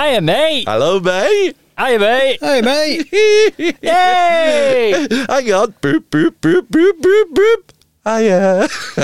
Hiya, mate. Hello, mate. Hiya, mate. Hey, mate. Yay! Hang on. Boop, boop, boop, boop, boop, boop. Hiya.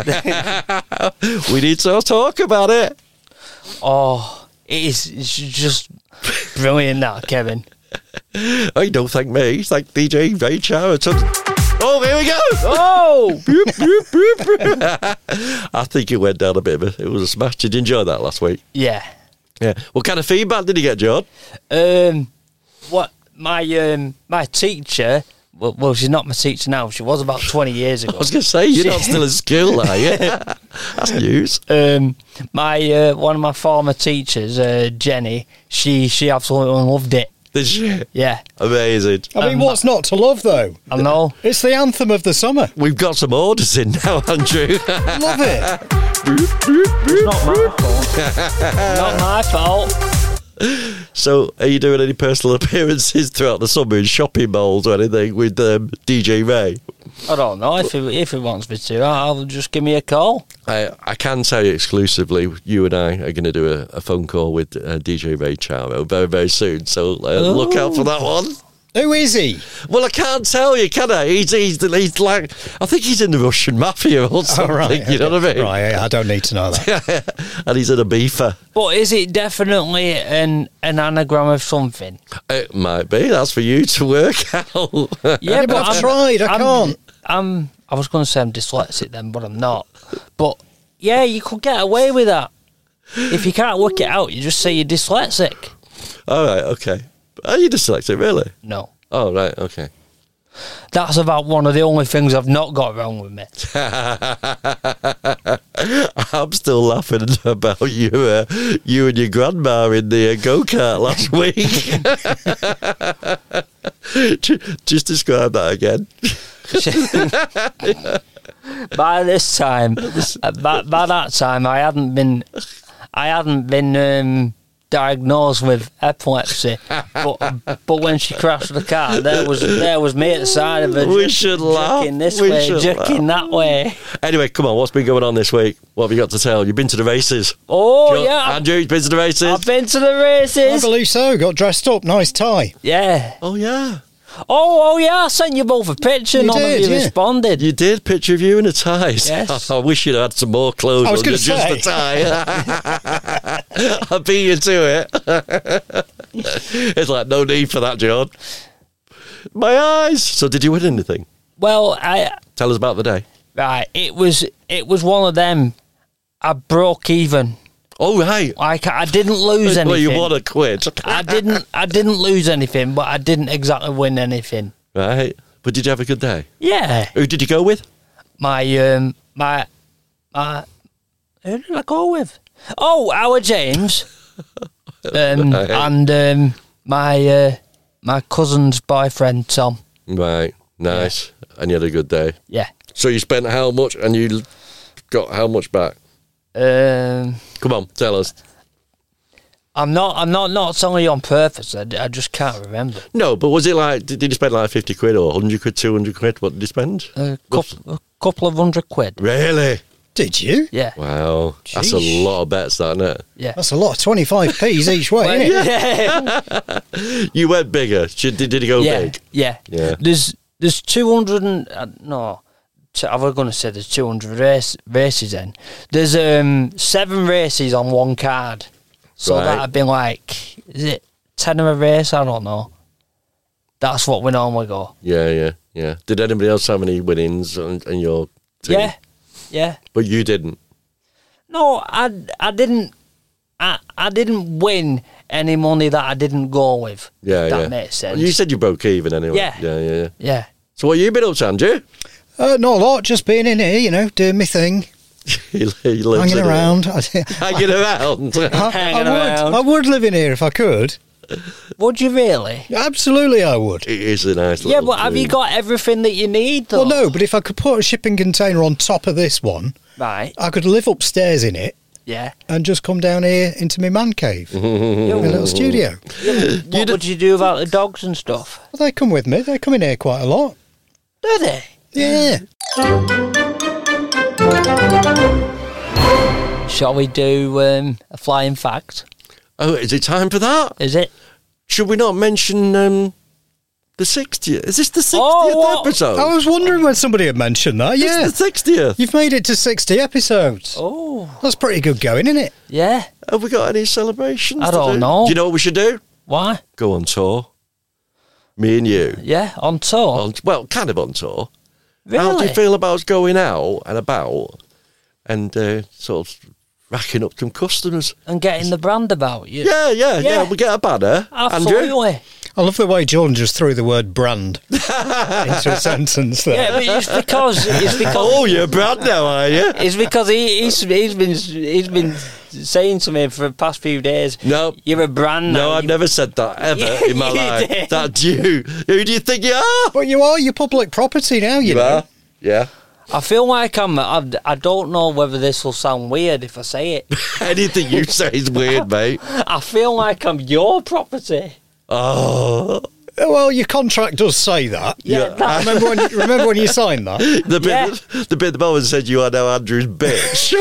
We need to talk about it. Oh, it's just brilliant, that, Kevin. Oh, you don't thank me. Thank DJ Ray Chow. Oh, here we go. Oh! Boop, boop, boop, boop. I think it went down a bit of it was a smash. Did you enjoy that last week? Yeah. Yeah. What kind of feedback did you get, John? What my teacher? Well, she's not my teacher now. She was about 20 years ago. I was going to say, you're not still in school, are you? That's news. My one of my former teachers, Jenny, she absolutely loved it. Did she? Yeah. Amazing. I mean, what's not to love, though? I know. It's the anthem of the summer. We've got some orders in now, Andrew. Love it. It's not my fault. Not my fault. So, are you doing any personal appearances throughout the summer in shopping malls or anything with DJ Ray? I don't know. If he wants me to, I'll just give me a call. I can tell you exclusively, you and I are going to do a phone call with DJ Ray Chow very, very soon. So, look out for that one. Who is he? Well, I can't tell you, can I? He's like, I think he's in the Russian mafia or something. Oh, right. You know what I mean? Right, I don't need to know that. And he's in a beefer. But is it definitely an anagram of something? It might be. That's for you to work out. Yeah, but I've tried. I can't. I was going to say I'm dyslexic then, but I'm not. But yeah, you could get away with that. If you can't work it out, you just say you're dyslexic. All right, okay. Are you dyslexic, really? No. Oh, right, okay. That's about one of the only things I've not got wrong with me. I'm still laughing about you and your grandma in the go-kart last week. Just describe that again. By this time, by that time, I hadn't been diagnosed with epilepsy, but when she crashed the car, there was me at the side of her. We should laugh. Jerking this way, jerking that way. Anyway, come on, what's been going on this week? What have you got to tell? You've been to the races. Oh, yeah. Andrew, you've been to the races? I've been to the I races. believe so. Got dressed up. Nice tie. Yeah. Oh, yeah. Oh, yeah. I sent you both a picture. You None did, of you yeah. responded. You did, picture of you in a tie. Yes. I wish you'd had some more clothes I was on than gonna just say. the tie. I beat you to it. It's like, no need for that, John. My eyes. So did you win anything? Well, Tell us about the day. right. It was one of them. I broke even. Oh, right. Like I didn't lose anything. Well, you won a quid. I didn't lose anything, but I didn't exactly win anything. Right. But did you have a good day? Yeah. Who did you go with? My who did I go with? Oh, Howard James. And my cousin's boyfriend Tom. Right. Nice. Yeah. And you had a good day. Yeah. So you spent how much and you got how much back? Come on, tell us. I'm not telling you on purpose. I just can't remember. No, but was it like, did you spend like 50 quid or 100 quid, 200 quid? What did you spend? A couple of £100. Really? Did you? Yeah. Wow. That's a Jeez. lot of bets, that, isn't it? Yeah. That's a lot of 25p's each way, isn't it? Yeah. You went bigger. Did you go Yeah. big? Yeah. Yeah. There's 200 and no. I was going to say there's 200 races then. There's 7 races on one card. So Right. that'd be like, is it 10 of a race? I don't know. That's what we normally go. Yeah. Did anybody else have any winnings on your team? Yeah. But you didn't? No, I didn't. I didn't win any money that I didn't go with. Yeah, That makes sense. You said you broke even anyway. Yeah. Yeah. So what have you been up to, Andrew? Not a lot, just being in here, doing my thing, he lives hanging in around. Hanging around. Hanging I would live in here if I could. Would you really? Absolutely, I would. It is a nice Yeah, little but have you thing. got everything that you need, though? Well, no, but if I could put a shipping container on top of this one, Right. I could live upstairs in it Yeah. and just come down here into my man cave, my little studio. What would you do about the dogs and stuff? Well, they come with me. They come in here quite a lot. Do they? Yeah. Shall we do a flying fact? Oh, is it time for that? Is it? Should we not mention the 60th? Is this the 60th what? episode? I was wondering when somebody had mentioned that. Yeah. It's the 60th. You've made it to 60 episodes. Oh. That's pretty good going, isn't it? Yeah. Have we got any celebrations? I to don't do? know. Do you know what we should do? Why? Go on tour. Me and you. Yeah, on tour. Well, kind of on tour. Really? How do you feel about us going out and about and sort of racking up some customers? And getting the brand about you. Yeah. We get a banner. Andrew? Absolutely. I love the way Jordan just threw the word brand into a sentence there. Yeah, but it's because Oh, you're a brand now, are you? it's because he's been saying to me for the past few days. No. You're a brand now. No, I've never said that ever Yeah, in my you life. did. That's you. Who do you think you are? But you are your public property now, you know. are? Yeah. I feel like I don't know whether this will sound weird if I say it. Anything you say is weird, mate. I feel like I'm your property. Oh. Well, your contract does say that. Yeah. Remember when you signed that? The bit the moment said you are now Andrew's bitch.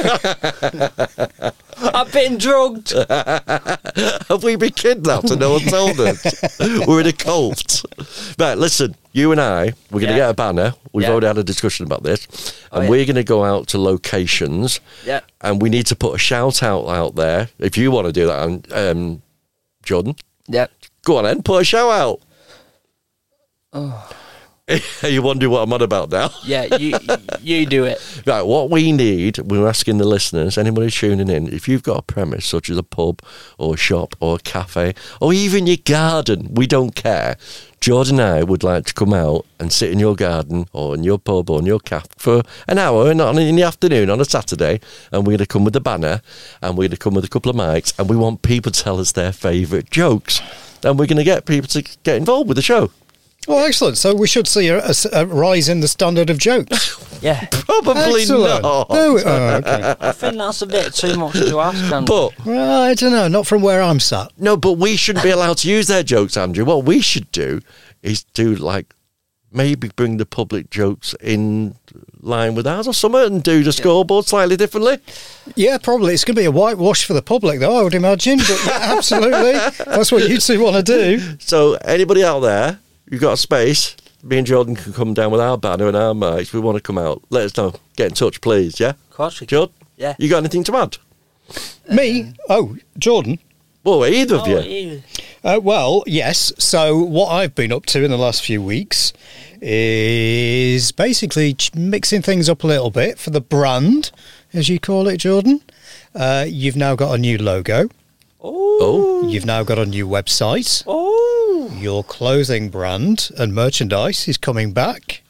I've been drugged. Have we been kidnapped and no one told us? We're in a cult. Right, listen, you and I, we're going to get a banner. We've already had a discussion about this. And we're going to go out to locations. Yeah. And we need to put a shout out there. If you want to do that, Jordan. Yep. Go on then, put a shout out. Oh. Are you wondering what I'm on about now? Yeah, you do it. Right, what we need, we're asking the listeners, anybody tuning in, if you've got a premise such as a pub or a shop or a cafe or even your garden, we don't care. Jordan and I would like to come out and sit in your garden or in your pub or in your cafe for an hour in the afternoon on a Saturday, and we're going to come with a banner and we're going to come with a couple of mics, and we want people to tell us their favourite jokes, and we're going to get people to get involved with the show. Oh, excellent. So we should see a rise in the standard of jokes. Yeah. Probably Excellent. not. Okay. I think that's a bit too much to ask, Andrew. But Well, I don't know. Not from where I'm sat. no, but we shouldn't be allowed to use their jokes, Andrew. What we should do is maybe bring the public jokes in line with ours or something and do the scoreboard slightly differently. Yeah, probably. It's going to be a whitewash for the public, though, I would imagine. But yeah, absolutely. That's what you two want to do. So anybody out there, you've got a space, me and Jordan can come down with our banner and our mics. We want to come out. Let us know. Get in touch, please, yeah? Of course we can. Jordan? Yeah. You got anything to add? Me? Oh, Jordan. Well, either of you. you. Well, yes. So what I've been up to in the last few weeks is basically mixing things up a little bit for the brand, as you call it, Jordan. You've now got a new logo. Oh. You've now got a new website. Oh. Your clothing brand and merchandise is coming back.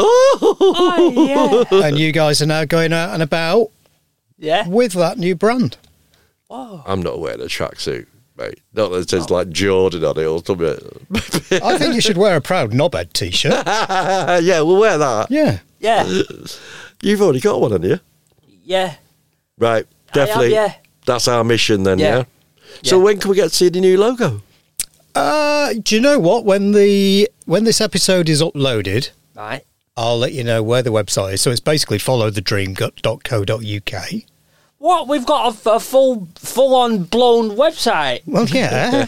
Oh. Yeah. And you guys are now going out and about Yeah. with that new brand. Oh. I'm not wearing a tracksuit, mate. Not that it says like Jordan on it or something. I think you should wear a Proud Knobhead t-shirt. Yeah, we'll wear that. Yeah. Yeah. You've already got one, haven't you? Yeah. Right, definitely. yeah. That's our mission then, yeah? Yeah. So Yeah. when can we get to see the new logo? Do you know what? When this episode is uploaded, Right. I'll let you know where the website is. So it's basically followthedream.co.uk. What? We've got a full-on blown website. Well, yeah.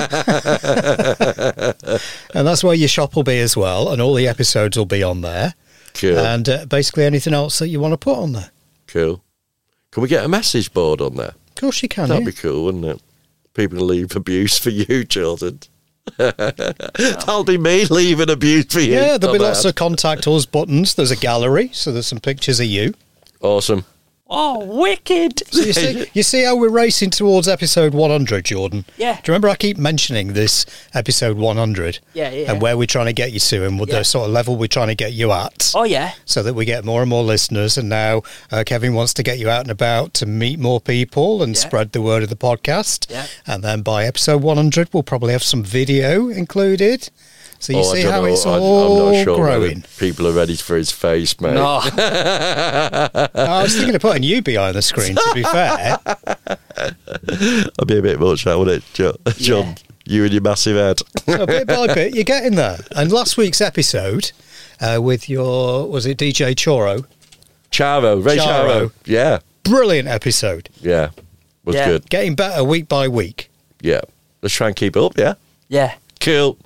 And that's where your shop will be as well, and all the episodes will be on there. Cool. And basically anything else that you want to put on there. Cool. Can we get a message board on there? Of course you can. That'd Yeah. be cool, wouldn't it? People can leave abuse for you, Jordan. That'll be me leaving abuse for you. Yeah, there'll be Not lots bad. of contact us buttons. There's a gallery, so there's some pictures of you. Awesome. Oh, wicked. So you see how we're racing towards episode 100, Jordan? Yeah. Do you remember I keep mentioning this episode 100? Yeah, yeah. And where we're trying to get you to and what Yeah. the sort of level we're trying to get you at. Oh, yeah. So that we get more and more listeners. And now Kevin wants to get you out and about to meet more people and Yeah. spread the word of the podcast. Yeah. And then by episode 100, we'll probably have some video included. So you see I don't how know. it's I'm all not sure whether growing. people are ready for his face, mate. No. I was thinking of putting you behind the screen, to be fair. That'd be a bit much, that, wouldn't it, John? You and your massive head. So bit by bit, you're getting there. And last week's episode with your, was it DJ Choro? Charo, Ray Charo. Charo. Yeah, Brilliant episode. yeah. Was Yeah. good. Getting better week by week. Yeah. Let's try and keep it up, yeah? Yeah. Cool.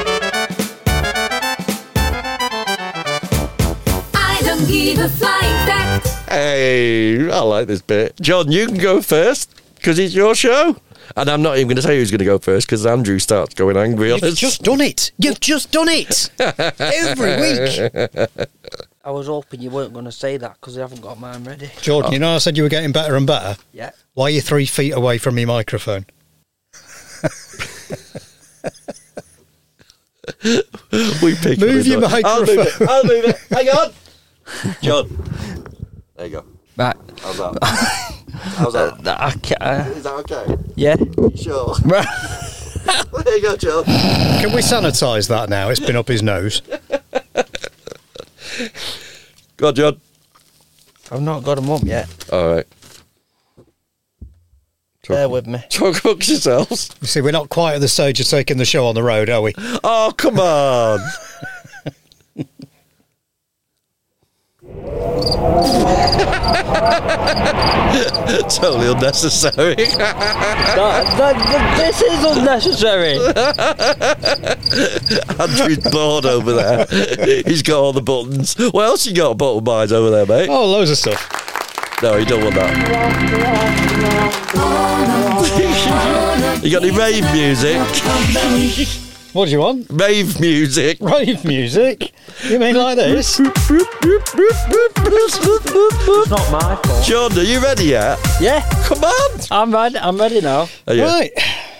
I don't give a flying fact. Hey, I like this bit. John, you can go first, because it's your show. And I'm not even going to say who's going to go first, because Andrew starts going angry on You've us. just done it. You've just done it. Every week. I was hoping you weren't going to say that because I haven't got mine ready. Jordan, you know I said you were getting better and better? Yeah. Why are you 3 feet away from your microphone? We pick Move up your the- I'll move it. microphone. I'll move it. Hang on. John. There you go. Right. How's that? How's that? Is that okay? Yeah. Sure. Right. There you go, John. Can we sanitise that now? It's been up his nose. Go on, John. I've not got them up yet. All right. Bear with me. Talk amongst yourselves. You see, we're not quite at the stage of taking the show on the road, are we? Oh, come on. Totally unnecessary. This is unnecessary. Andrew's bored over there. He's got all the buttons. What else you got button wise over there, mate? Oh, loads of stuff. No, you don't want that. You got any rave music? What do you want? Rave music. Rave music? You mean like this? It's not my fault. John, are you ready yet? Yeah. Come on. I'm ready now. Are you? Right.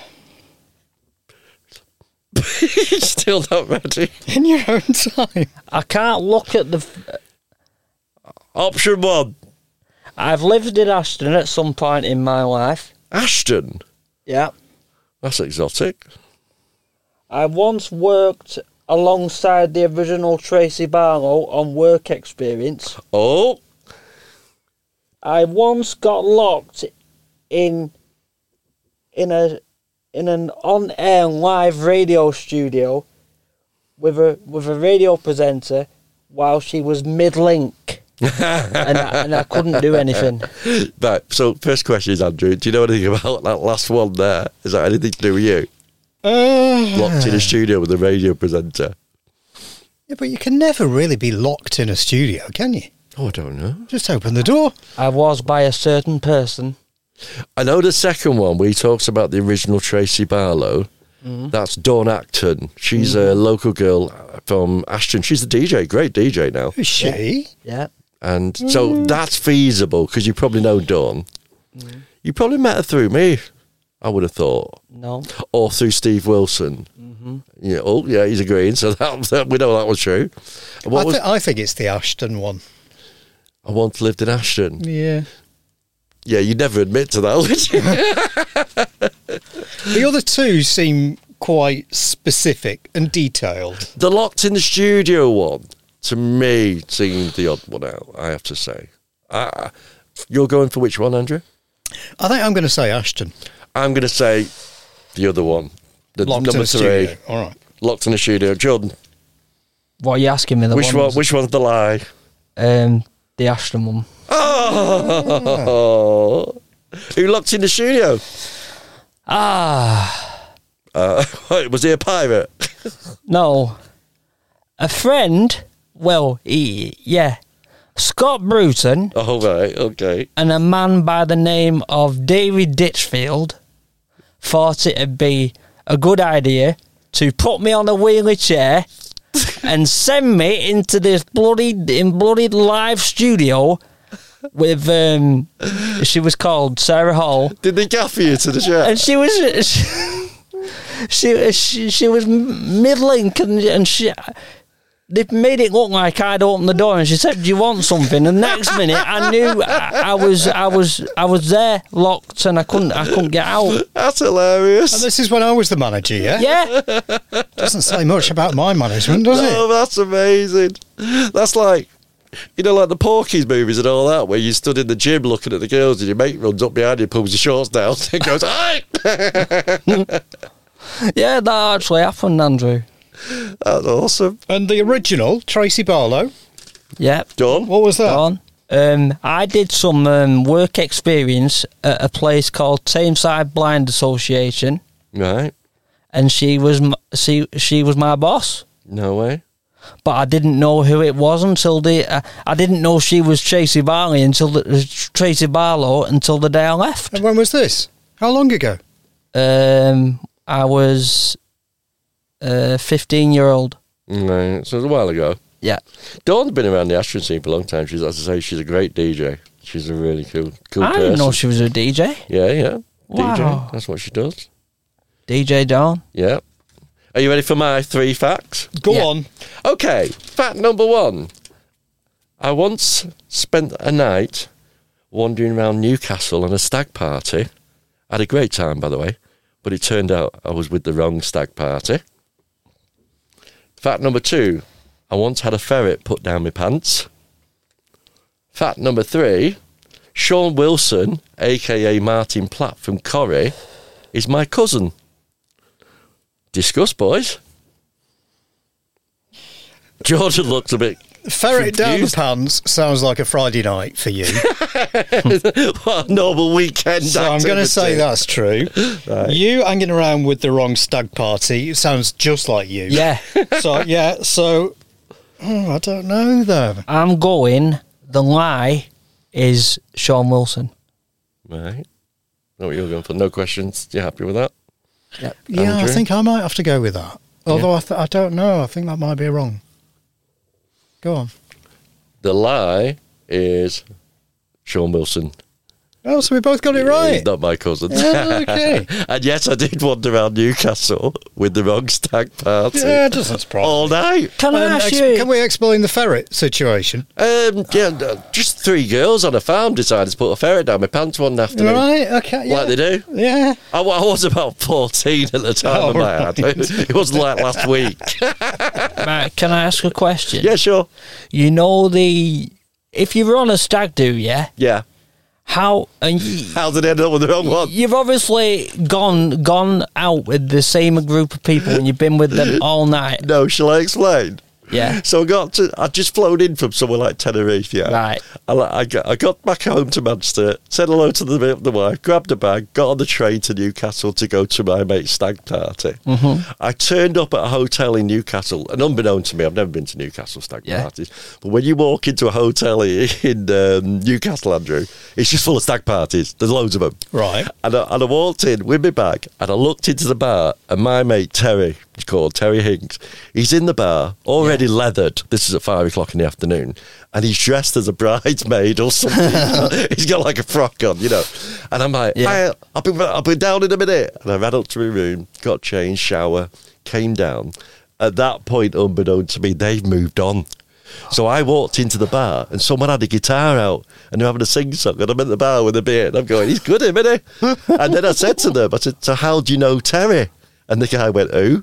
Still not ready. In your own time. I can't look at the... Option 1. I've lived in Ashton at some point in my life. Ashton. Yeah. That's exotic. I once worked alongside the original Tracy Barlow on Work Experience. Oh. I once got locked in an on-air live radio studio with a radio presenter while she was mid-link. and I couldn't do anything. Right, so first question is, Andrew, do you know anything about that last one there? Is that anything to do with you? Locked in a studio with a radio presenter. Yeah, but you can never really be locked in a studio, can you? Oh, I don't know. Just open the door. I was by a certain person. I know the second one where he talks about the original Tracy Barlow. That's Dawn Acton. She's a local girl from Ashton. She's a DJ, great DJ now. Who's she? Yeah. And so that's feasible because you probably know Dawn. You probably met her through me, I would have thought. No. Or through Steve Wilson. Yeah, oh, yeah, he's agreeing. So that we know that was true. And what was, I think it's the Ashton one. I once lived in Ashton. Yeah. Yeah, you'd never admit to that, would you? The other two seem quite specific and detailed. The locked in the studio one, to me, seemed the odd one out, I have to say. You're going for which one, Andrew? I think I'm going to say Ashton. I'm going to say the other one. The Locked number in a 3. studio. All right. Locked in the studio. Jordan, What are you asking me? which one's the lie? The Ashton one. Oh. Who locked in the studio? Was he a pirate? No. A friend, well, yeah. Scott Bruton Oh, right, okay. and a man by the name of David Ditchfield thought it'd be a good idea to put me on a wheelie chair and send me into this bloody live studio with she was called Sarah Hall, Did they gaff you to the chair? and she was mid-link, and they made it look like I'd opened the door, and she said, "Do you want something?" And the next minute, I knew I was there, locked, and I couldn't get out. That's hilarious. And this is when I was the manager, yeah? Yeah, Doesn't say much about my management, does Oh, it? that's amazing. That's like, like the Porky's movies and all that, where you stood in the gym looking at the girls and your mate runs up behind you, pulls your shorts down and goes, "Hi!" yeah, that actually happened, Andrew. That's awesome. And the original, Tracy Barlow, Yep, Done. what was that? go on. I did some work experience at a place called Tameside Blind Association, Right. and she was my boss. No way. But I didn't know who it was until I didn't know she was Tracy Barlow until the day I left. And when was this? How long ago? I was 15-year-old. Right. So it was a while ago. Yeah. Dawn's been around the Astron scene for a long time. She's, as I say, she's a great DJ. She's a really cool I person. didn't know she was a DJ. Yeah. Wow. DJ. That's what she does. DJ Dawn. Yeah. Are you ready for my 3 facts? Go Yeah. on. Okay. Fact number 1. I once spent a night wandering around Newcastle on a stag party. I had a great time, by the way, but it turned out I was with the wrong stag party. Fact number 2. I once had a ferret put down my pants. Fact number 3. Sean Wilson, a.k.a. Martin Platt from Corrie, is my cousin. Discuss, boys. Jordan looks a bit Ferret down the confused. pants sounds like a Friday night for you. What a normal weekend So I'm going to say that's true. Right. You hanging around with the wrong stag party sounds just like you. Yeah. So I don't know though. I'm going. The lie is Sean Wilson. Right. Know what you're going for. No questions. You happy with that? Yep. Yeah, I Andrew? think I might have to go with that. Although I don't know. I think that might be wrong. Go on. The lie is Sean Wilson. Oh, so we both got it right. He's not my cousin. Yeah, okay. And yes, I did wander around Newcastle with the wrong stag party. Yeah, it doesn't surprise All me. night. Can I ask you? Can we explain the ferret situation? Just 3 girls on a farm decided to put a ferret down my pants one afternoon. Right, okay. Yeah. Like they do. Yeah. I was about 14 at the time of my right. ad. It wasn't like last week. Right, can I ask a question? Yeah, sure. You know if you were on a stag do, yeah. Yeah. How How did I end up with the wrong one? you've obviously gone out with the same group of people and you've been with them all night. No, shall I explain? Yeah. So I just flown in from somewhere like Tenerife, yeah. Right. I got back home to Manchester, said hello to the wife, grabbed a bag, got on the train to Newcastle to go to my mate's stag party. Mm-hmm. I turned up at a hotel in Newcastle, and unbeknown to me, I've never been to Newcastle stag parties, but when you walk into a hotel in Newcastle, Andrew, it's just full of stag parties. There's loads of them. Right. And I walked in with my bag, and I looked into the bar, and my mate Terry, he's called Terry Hinks, he's in the bar, already leathered. This is at 5 o'clock in the afternoon, and he's dressed as a bridesmaid or something. He's got like a frock on, you know. And I'm like, I'll be down in a minute. And I ran up to my room, got changed, shower, came down. At that point, unbeknown to me, they've moved on. So I walked into the bar and someone had a guitar out and they're having a sing-song, and I'm in the bar with a beer and I'm going, he's good, isn't he? And then I said to them, I said, so how do you know Terry? And the guy went, who?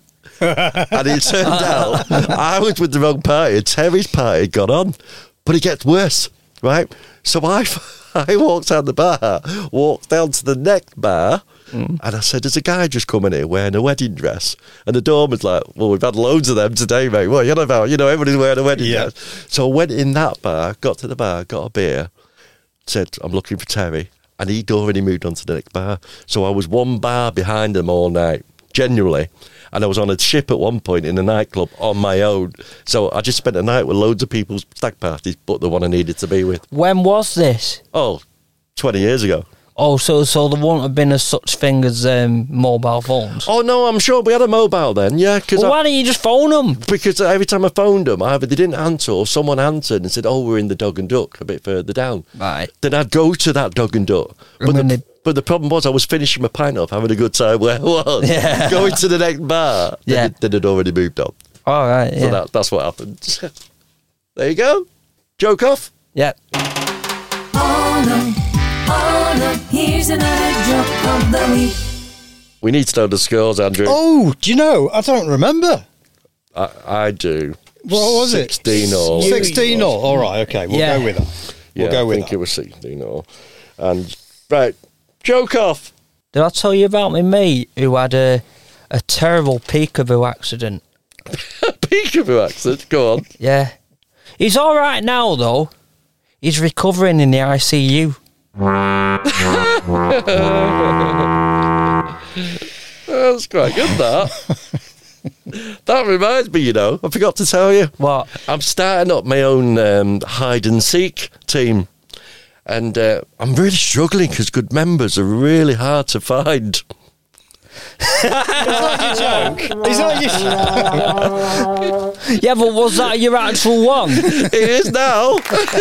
And it turned out I was with the wrong party. Terry's party got on, but it gets worse, right? So I walked out the bar, walked down to the next bar, and I said, there's a guy just coming here wearing a wedding dress. And the doorman's like, well, we've had loads of them today, mate. What are you on about? You know, everybody's wearing a wedding dress. So I went in that bar, got to the bar, got a beer, said, I'm looking for Terry. And he'd already moved on to the next bar. So I was one bar behind them all night, genuinely. And I was on a ship at one point in a nightclub on my own. So I just spent a night with loads of people's stag parties, but the one I needed to be with. When was this? Oh, 20 years ago. Oh, so there won't have been a such thing as mobile phones. Oh, no, I'm sure we had a mobile then, yeah. Well, why don't you just phone them? Because every time I phoned them, either they didn't answer or someone answered and said, oh, we're in the Dog and Duck a bit further down. Right. Then I'd go to that Dog and Duck. But the problem was I was finishing my pint off, having a good time where I was. Yeah. Going to the next bar. Yeah. Then it already moved on. All right, yeah. So that's what happened. There you go. Joke off. Yeah. Oh no, here's another joke of the week. We need to know the scores, Andrew. Oh, do you know? I don't remember. I do. What was it? 16 all. 16 all. All right, okay. We'll Yeah. go with that. Yeah, We'll go with I think that. it was 16 all. And, right, joke off. Did I tell you about my mate who had a terrible peekaboo accident? Peekaboo accent, go on. Yeah. He's all right now, though. He's recovering in the ICU. That's quite good, that. That reminds me, you know, I forgot to tell you. What? I'm starting up my own hide and seek team. And I'm really struggling because good members are really hard to find. Is that your Yeah, but was that your actual one? It is now.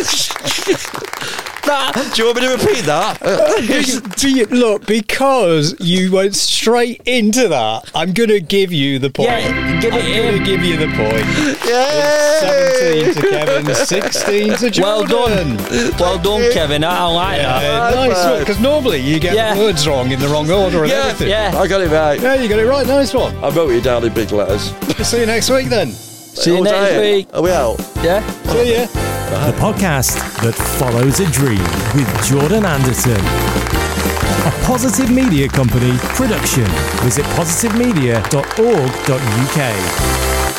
Do you want me to repeat that? Look, because you went straight into that, I'm going to give you the point. Yeah, give it I'm going to give you the point. Yay! 17 to Kevin, 16 to Jordan. Well done, Kevin. I like that. Nice one, because normally you get words wrong in the wrong order and everything. Yeah. I got it right. Yeah, you got it right. Nice one. I wrote it down in big letters. See you next week then. See you next week. Are we out? Yeah. See ya. The podcast that follows a dream with Jordan Anderson. A Positive Media Company production. Visit positivemedia.org.uk.